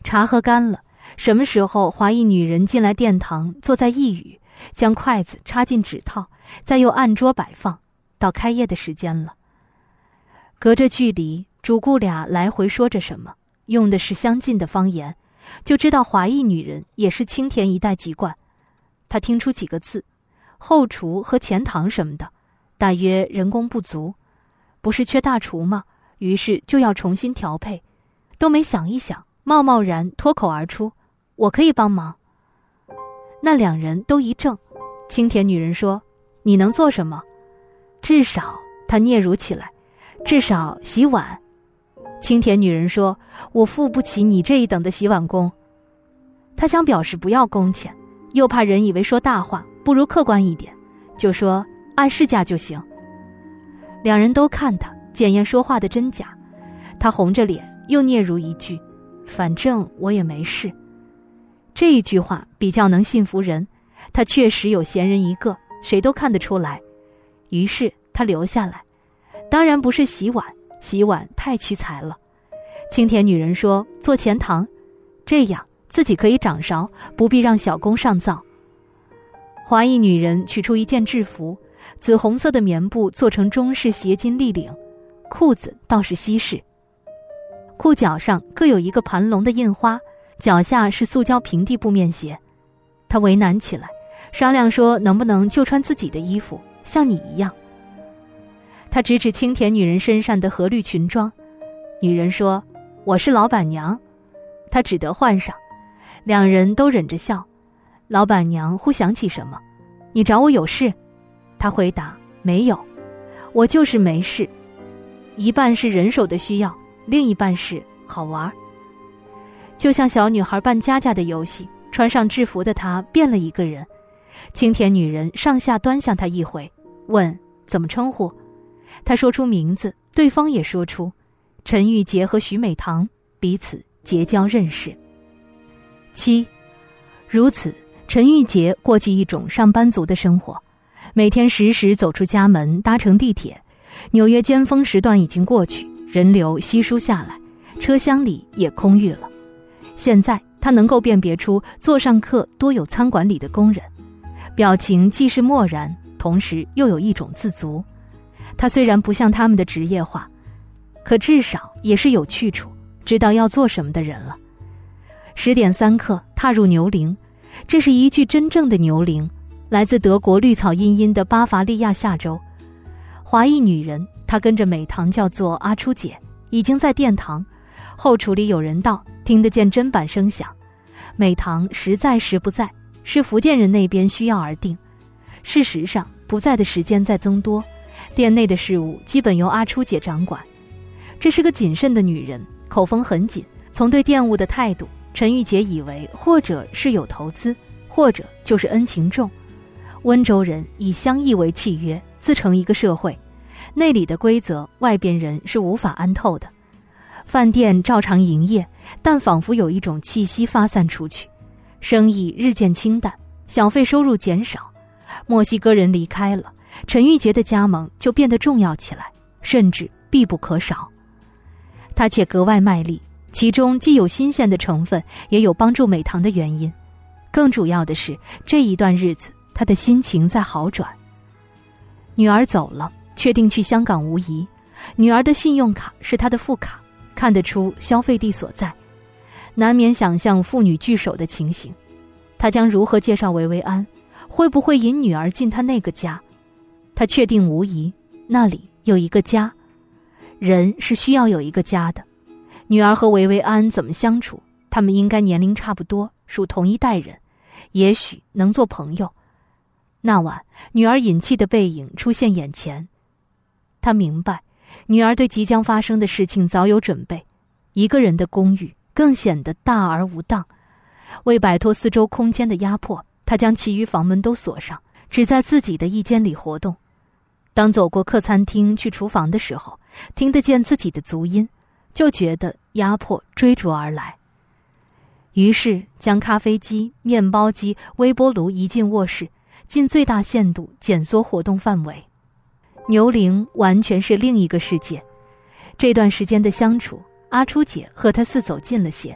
茶喝干了，什么时候华裔女人进来殿堂，坐在一隅，将筷子插进指套，再又按桌摆放，到开业的时间了。隔着距离，主顾俩来回说着什么，用的是相近的方言，就知道华裔女人也是青田一带籍贯。他听出几个字，后厨和前堂什么的，大约人工不足，不是缺大厨吗？于是就要重新调配，都没想一想，贸贸然脱口而出：“我可以帮忙。”那两人都一怔。青田女人说：“你能做什么？”至少，她嗫嚅起来，至少洗碗。青田女人说：“我付不起你这一等的洗碗工。”她想表示不要工钱，又怕人以为说大话，不如客观一点，就说按市价就行。两人都看他，检验说话的真假。他红着脸又嗫嚅一句：“反正我也没事。”这一句话比较能信服人，他确实有闲人一个，谁都看得出来。于是他留下来，当然不是洗碗，洗碗太屈才了。青田女人说：“做前堂，这样自己可以掌勺，不必让小工上灶。”华裔女人取出一件制服，紫红色的棉布做成中式斜襟立领，裤子倒是西式，裤脚上各有一个盘龙的印花，脚下是塑胶平地布面鞋。她为难起来，商量说能不能就穿自己的衣服，像你一样。她指指青田女人身上的荷绿裙装，女人说：“我是老板娘。”她只得换上。两人都忍着笑。老板娘忽想起什么：“你找我有事？”她回答：“没有，我就是没事。一半是人手的需要，另一半是好玩。”就像小女孩扮家家的游戏，穿上制服的她变了一个人。青田女人上下端详她一回，问怎么称呼。她说出名字，对方也说出陈玉洁和徐美堂，彼此结交认识。7. 如此，陈玉洁过起一种上班族的生活，每天时时走出家门，搭乘地铁。纽约尖峰时段已经过去，人流稀疏下来，车厢里也空裕了。现在他能够辨别出座上客多有餐馆里的工人，表情既是漠然，同时又有一种自足。他虽然不像他们的职业化，可至少也是有去处，知道要做什么的人了。10点3刻踏入牛铃，这是一具真正的牛铃，来自德国绿草茵茵的巴伐利亚下州。华裔女人，她跟着美堂叫做阿初姐，已经在殿堂。后厨里有人到，听得见砧板声响。美堂时在时不在，是福建人那边需要而定。事实上，不在的时间在增多，店内的事务基本由阿初姐掌管。这是个谨慎的女人，口风很紧。从对店务的态度，陈玉洁以为或者是有投资，或者就是恩情重。温州人以相异为契约，自成一个社会，内里的规则外边人是无法安透的。饭店照常营业，但仿佛有一种气息发散出去，生意日渐清淡，小费收入减少。墨西哥人离开了，陈玉洁的加盟就变得重要起来，甚至必不可少。他且格外卖力，其中既有新鲜的成分，也有帮助美堂的原因。更主要的是，这一段日子他的心情在好转。女儿走了，确定去香港无疑。女儿的信用卡是他的副卡，看得出消费地所在，难免想象妇女聚首的情形。他将如何介绍维维安？会不会引女儿进他那个家？他确定无疑，那里有一个家。人是需要有一个家的。女儿和维维安怎么相处？他们应该年龄差不多，属同一代人，也许能做朋友。那晚，女儿隐气的背影出现眼前。他明白，女儿对即将发生的事情早有准备。一个人的公寓更显得大而无当。为摆脱四周空间的压迫，他将其余房门都锁上，只在自己的一间里活动。当走过客餐厅去厨房的时候，听得见自己的足音，就觉得压迫追逐而来。于是将咖啡机、面包机、微波炉移进卧室，尽最大限度减缩活动范围。牛铃完全是另一个世界。这段时间的相处，阿初姐和他似走近了些，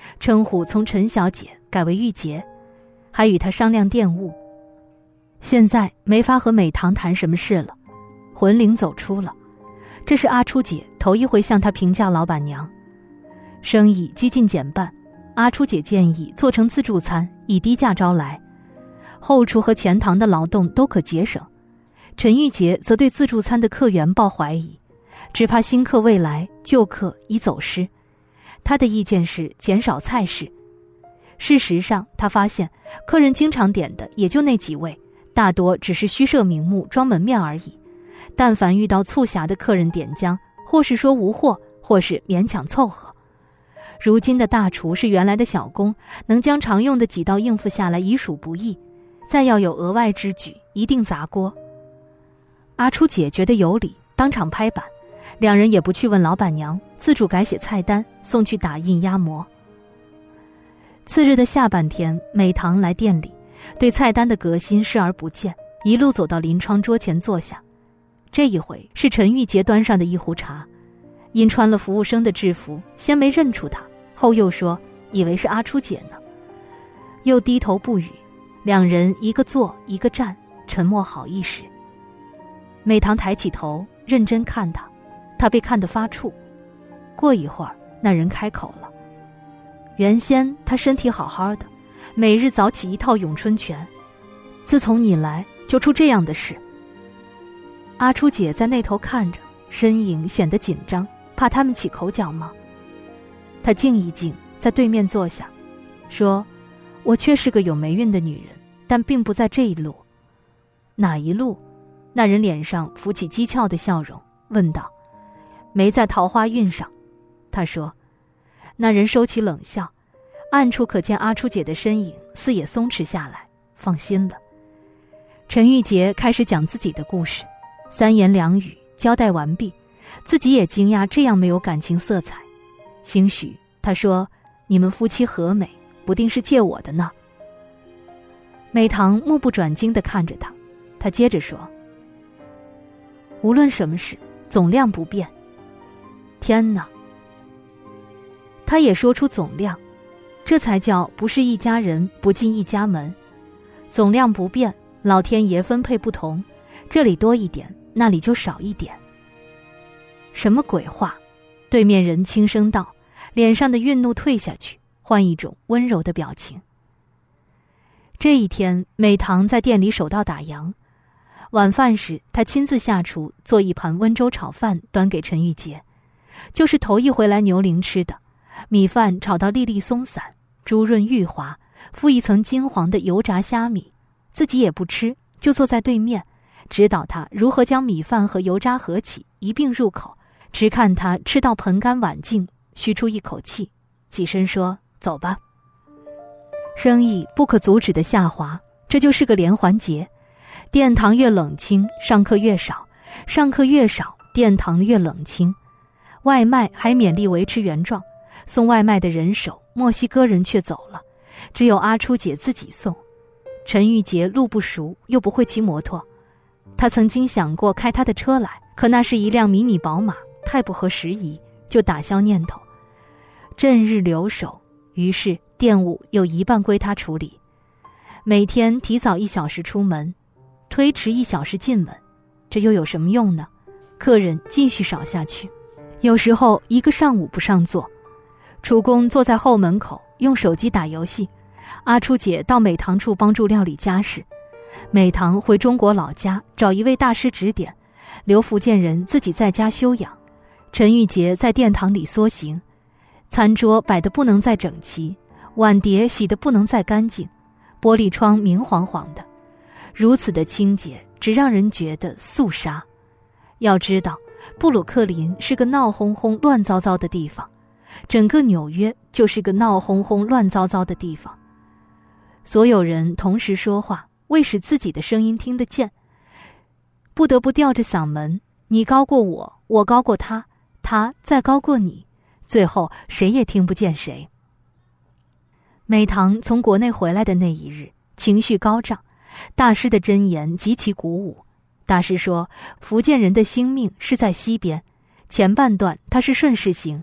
称呼从陈小姐改为玉洁，还与她商量店务。现在没法和美棠谈什么事了，魂灵走出了。这是阿初姐头一回向她评价老板娘。生意几近减半，阿初姐建议做成自助餐，以低价招来，后厨和前堂的劳动都可节省。陈玉洁则对自助餐的客源抱怀疑，只怕新客未来，旧客已走失。他的意见是减少菜式。事实上，他发现客人经常点的也就那几位，大多只是虚设名目装门面而已。但凡遇到促狭的客人点将，或是说无货，或是勉强凑合。如今的大厨是原来的小工，能将常用的几道应付下来已属不易，再要有额外之举，一定砸锅。阿初姐觉得有理，当场拍板，两人也不去问老板娘，自主改写菜单，送去打印压模。次日的下半天，美棠来店里，对菜单的革新视而不见，一路走到临窗桌前坐下。这一回是陈玉洁端上的一壶茶，因穿了服务生的制服，先没认出她，后又说以为是阿初姐呢，又低头不语。两人一个坐一个站，沉默好一时。美棠抬起头认真看他，他被看得发怵。过一会儿，那人开口了。原先他身体好好的，每日早起一套咏春拳，自从你来就出这样的事。阿初姐在那头看着，身影显得紧张，怕他们起口角吗？她静一静，在对面坐下，说：我确是个有霉运的女人，但并不在这一路。哪一路？那人脸上浮起讥诮的笑容，问道：没在桃花运上。他说。那人收起冷笑，暗处可见阿初姐的身影似也松弛下来，放心了。陈玉洁开始讲自己的故事，三言两语交代完毕，自己也惊讶这样没有感情色彩。兴许他说：你们夫妻和美，不定是借我的呢。美棠目不转睛地看着他，他接着说：无论什么事，总量不变。天哪！他也说出总量，这才叫不是一家人不进一家门。总量不变，老天爷分配不同，这里多一点，那里就少一点。什么鬼话？对面人轻声道，脸上的愠怒退下去，换一种温柔的表情。这一天，美棠在店里守到打烊。晚饭时，她亲自下厨做一盘温州炒饭端给陈玉洁，就是头一回来牛陵吃的。米饭炒到粒粒松散，珠润玉滑，敷一层金黄的油炸虾米，自己也不吃，就坐在对面，指导他如何将米饭和油炸合起，一并入口，直看他吃到盆干碗净，吁出一口气，起身说：走吧。生意不可阻止的下滑，这就是个连环结。殿堂越冷清，上客越少，上客越少，殿堂越冷清。外卖还勉力维持原状，送外卖的人手，墨西哥人却走了，只有阿初姐自己送。陈玉洁路不熟，又不会骑摩托，她曾经想过开她的车来，可那是一辆迷你宝马，太不合时宜，就打消念头。阵日留守，于是店务有一半归她处理。每天提早1小时出门，推迟1小时进门，这又有什么用呢？客人继续少下去，有时候一个上午不上座。厨工坐在后门口用手机打游戏，阿初姐到美棠处帮助料理家事。美棠回中国老家找一位大师指点，留福建人自己在家休养。陈玉洁在殿堂里缩行，餐桌摆得不能再整齐，碗碟洗得不能再干净，玻璃窗明晃晃的，如此的清洁，只让人觉得肃杀。要知道，布鲁克林是个闹哄哄、乱糟糟的地方，整个纽约就是个闹哄哄、乱糟糟的地方。所有人同时说话，为使自己的声音听得见，不得不吊着嗓门，你高过我，我高过他，他再高过你，最后谁也听不见谁。美棠从国内回来的那一日，情绪高涨，大师的箴言极其鼓舞。大师说，福建人的星命是在西边，前半段他是顺势行，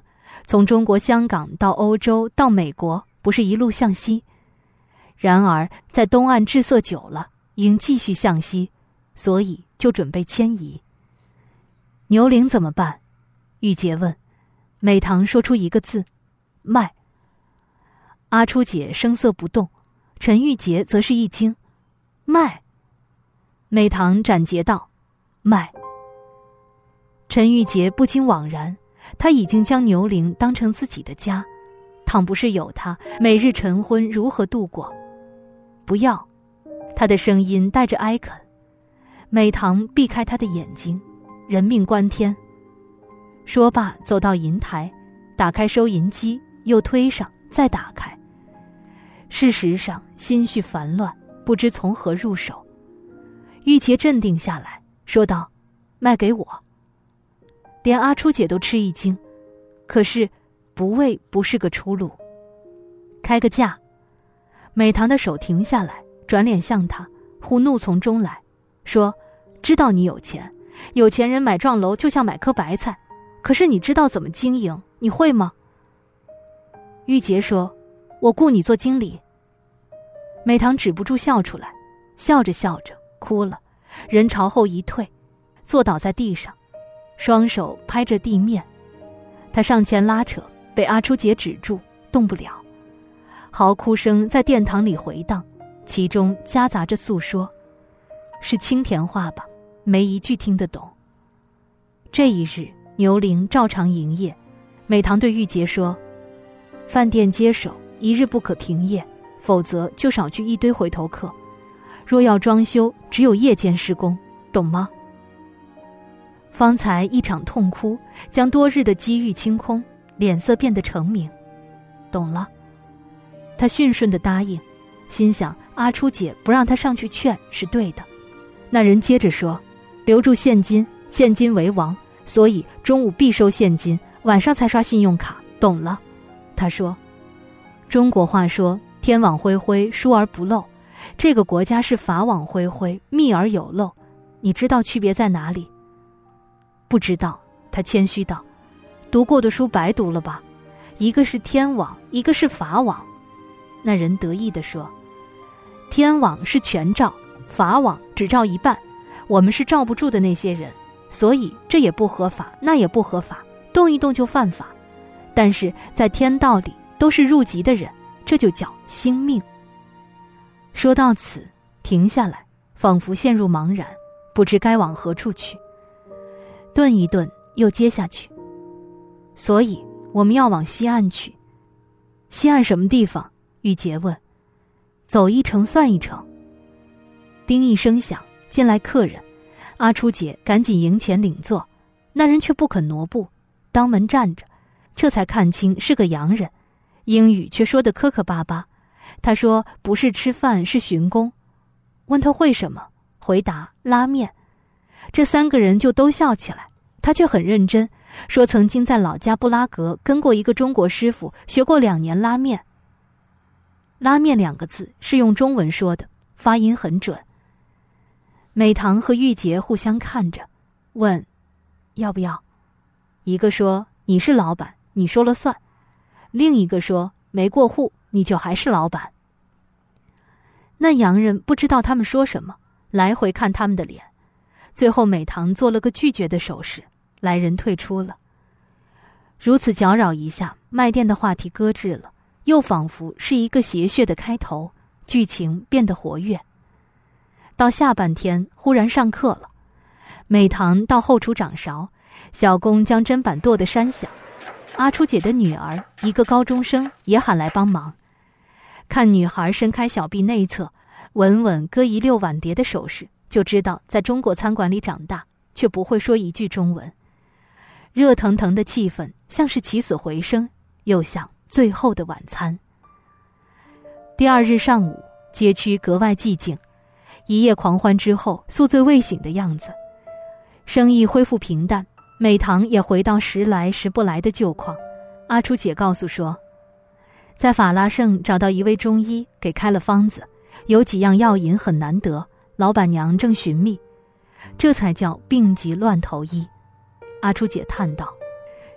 从中国香港到欧洲到美国，不是一路向西。然而在东岸滞涩久了，应继续向西，所以就准备迁移。牛铃怎么办？玉洁问。美棠说出一个字：卖。阿初姐声色不动，陈玉洁则是一惊：卖？美棠斩截道：卖。陈玉洁不禁惘然，她已经将牛铃当成自己的家，倘不是有她，每日晨昏如何度过？不要。她的声音带着哀恳。美棠避开她的眼睛，人命关天。说罢走到银台，打开收银机，又推上，再打开。事实上心绪烦乱，不知从何入手。玉洁镇定下来，说道：卖给我。连阿初姐都吃一惊，可是不为不是个出路。开个价。美棠的手停下来，转脸向他，忽怒从中来，说：知道你有钱，有钱人买幢楼就像买颗白菜，可是你知道怎么经营，你会吗？玉洁说：我雇你做经理。美棠止不住笑出来，笑着笑着哭了，人朝后一退，坐倒在地上，双手拍着地面。他上前拉扯，被阿初姐止住，动不了。嚎哭声在殿堂里回荡，其中夹杂着诉说，是青田话吧，没一句听得懂。这一日牛铃照常营业，美棠对玉洁说：饭店接手，一日不可停业，否则就少聚一堆回头客。若要装修，只有夜间施工，懂吗？方才一场痛哭，将多日的机遇清空，脸色变得澄明。懂了。他驯顺地答应，心想阿初姐不让他上去劝是对的。那人接着说：留住现金，现金为王，所以中午必收现金，晚上才刷信用卡，懂了。他说：中国话说天网恢恢，疏而不漏，这个国家是法网恢恢，密而有漏，你知道区别在哪里？不知道。他谦虚道：读过的书白读了吧，一个是天网，一个是法网。那人得意地说：天网是全照，法网只照一半，我们是罩不住的那些人，所以这也不合法，那也不合法，动一动就犯法。但是在天道里都是入籍的人，这就叫兴命。说到此停下来，仿佛陷入茫然，不知该往何处去。顿一顿又接下去：所以我们要往西岸去。西岸什么地方？玉洁问。走一程算一程。叮一声响，进来客人。阿初姐赶紧迎前领座，那人却不肯挪步，当门站着，这才看清是个洋人，英语却说得磕磕巴巴。他说不是吃饭，是巡工。问他会什么，回答拉面。这三个人就都笑起来，他却很认真，说曾经在老家布拉格跟过一个中国师傅，学过2年拉面。拉面2个字是用中文说的，发音很准。美棠和玉洁互相看着，问要不要。一个说你是老板，你说了算。另一个说没过户，你就还是老板。那洋人不知道他们说什么，来回看他们的脸。最后美棠做了个拒绝的手势，来人退出了。如此搅扰一下，卖店的话题搁置了，又仿佛是一个邪谑的开头，剧情变得活跃。到下半天忽然上课了，美棠到后厨掌勺，小工将砧板剁得山响。阿初姐的女儿，一个高中生，也喊来帮忙。看女孩伸开小臂内侧，稳稳搁一溜碗碟的手势，就知道在中国餐馆里长大，却不会说一句中文。热腾腾的气氛像是起死回生，又像最后的晚餐。第二日上午，街区格外寂静，一夜狂欢之后宿醉未醒的样子。生意恢复平淡，美棠也回到时来时不来的旧况。阿初姐告诉说，在法拉盛找到一位中医，给开了方子，有几样药引很难得，老板娘正寻觅，这才叫病急乱投医。阿初姐叹道，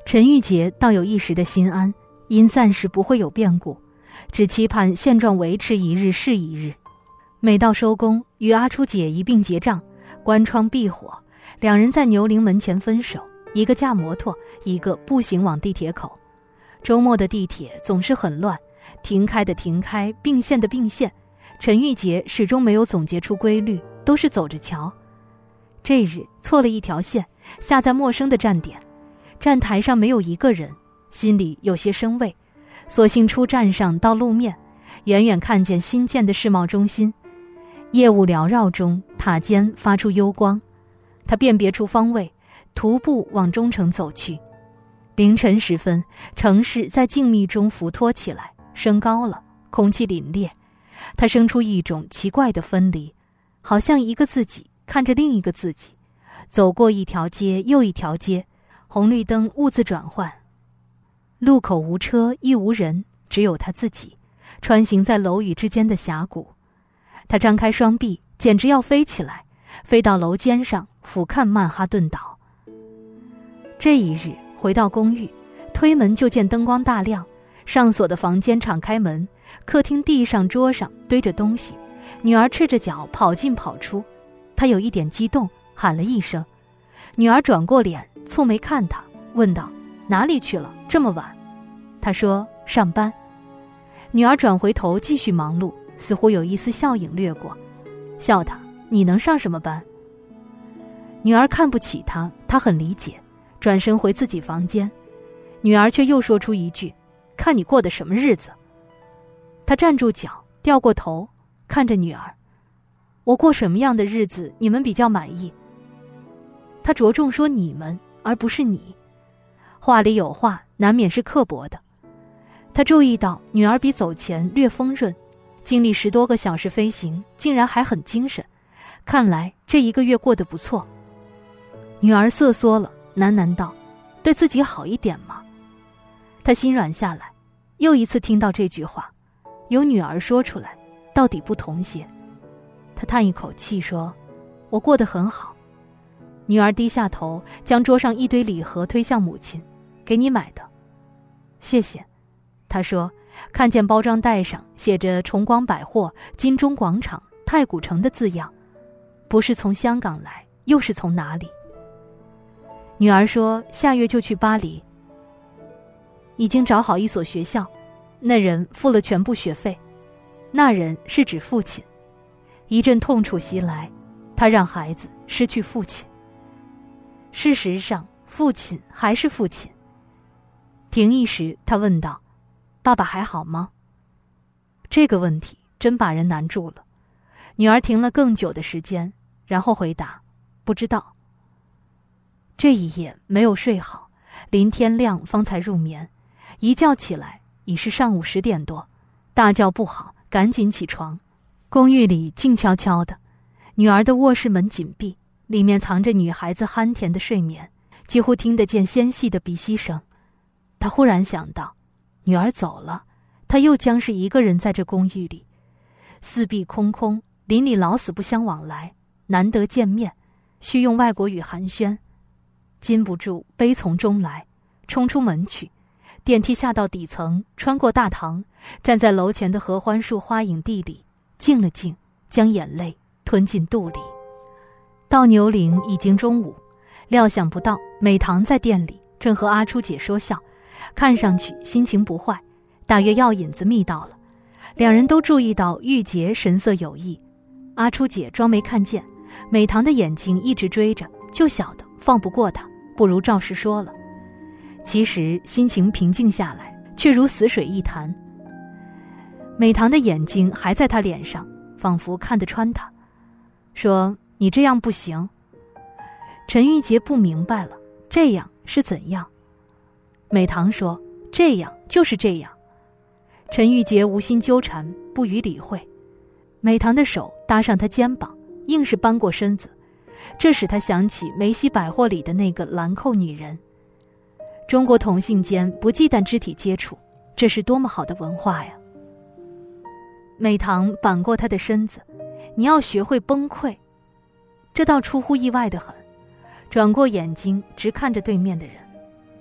陈玉洁倒有一时的心安，因暂时不会有变故，只期盼现状维持一日是一日。每到收工，与阿初姐一并结账，关窗闭火，两人在牛陵门前分手，一个驾摩托，一个步行往地铁口。周末的地铁总是很乱，停开的停开，并线的并线，陈玉洁始终没有总结出规律，都是走着瞧。这日错了一条线，下在陌生的站点，站台上没有一个人，心里有些生畏，索性出站上到路面，远远看见新建的世贸中心，业务缭绕中，塔尖发出幽光。他辨别出方位，徒步往中城走去。凌晨时分，城市在静谧中浮脱起来，升高了，空气凛冽。他生出一种奇怪的分离，好像一个自己看着另一个自己，走过一条街又一条街，红绿灯兀自转换，路口无车亦无人，只有他自己穿行在楼宇之间的峡谷。他张开双臂，简直要飞起来，飞到楼尖上俯瞰曼哈顿岛。这一日回到公寓，推门就见灯光大亮，上锁的房间敞开门，客厅地上桌上堆着东西，女儿赤着脚跑进跑出。他有一点激动，喊了一声。女儿转过脸，蹙眉看他，问道：哪里去了，这么晚？他说：上班。女儿转回头继续忙碌，似乎有一丝笑影掠过，笑他：你能上什么班？女儿看不起他，他很理解，转身回自己房间。女儿却又说出一句：看你过的什么日子。他站住脚，掉过头看着女儿：我过什么样的日子你们比较满意？他着重说你们，而不是你，话里有话，难免是刻薄的。他注意到女儿比走前略丰润，经历10多个小时飞行，竟然还很精神，看来这1个月过得不错。女儿瑟缩了，喃喃道：对自己好一点嘛。他心软下来，又一次听到这句话，由女儿说出来，到底不同些。他叹一口气说：我过得很好。女儿低下头，将桌上一堆礼盒推向母亲：给你买的。谢谢。他说，看见包装袋上写着崇光百货、金钟广场、太古城的字样，不是从香港来，又是从哪里？女儿说，下月就去巴黎，已经找好一所学校，那人付了全部学费。那人是指父亲。一阵痛楚袭来，他让孩子失去父亲。事实上，父亲还是父亲。停一时，他问道：爸爸还好吗？这个问题真把人难住了。女儿停了更久的时间，然后回答：不知道。这一夜没有睡好，临天亮方才入眠，一觉起来已是上午10点多，大叫不好，赶紧起床。公寓里静悄悄的，女儿的卧室门紧闭，里面藏着女孩子酣甜的睡眠，几乎听得见纤细的鼻息声。他忽然想到，女儿走了，他又将是一个人在这公寓里，四壁空空，邻里老死不相往来，难得见面，需用外国语寒暄。禁不住悲从中来，冲出门去，电梯下到底层，穿过大堂，站在楼前的合欢树花影地里，静了静，将眼泪吞进肚里。到牛陵已经中午，料想不到美棠在店里正和阿初姐说笑，看上去心情不坏，大约药引子觅到了。两人都注意到玉洁神色有异，阿初姐装没看见，美棠的眼睛一直追着，就晓得放不过他，不如照实说了。其实心情平静下来，却如死水一潭。美棠的眼睛还在他脸上，仿佛看得穿他，说：你这样不行。陈玉洁不明白了，这样是怎样？美棠说：这样就是这样。陈玉洁无心纠缠，不予理会。美棠的手搭上他肩膀，硬是扳过身子，这使他想起梅西百货里的那个兰蔻女人。中国同性间不忌惮肢体接触，这是多么好的文化呀！美棠扳过他的身子：你要学会崩溃。这倒出乎意外的很，转过眼睛直看着对面的人。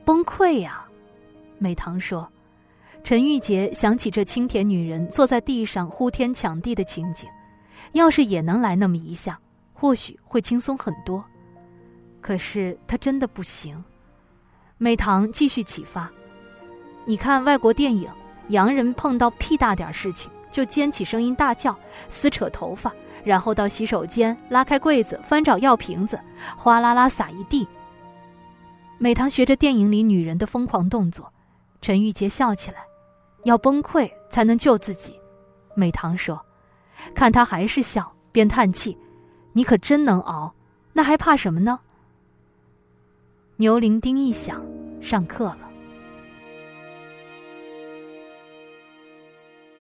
崩溃呀。美棠说。陈玉洁想起这清甜女人坐在地上呼天抢地的情景，要是也能来那么一下，或许会轻松很多。可是她真的不行。美棠继续启发，你看外国电影，洋人碰到屁大点事情就尖起声音大叫，撕扯头发，然后到洗手间拉开柜子翻找药瓶子，哗啦啦撒一地。美棠学着电影里女人的疯狂动作。陈玉洁笑起来，要崩溃才能救自己。美棠说，看他还是笑，边叹气，你可真能熬，那还怕什么呢？牛铃叮一响，上课了。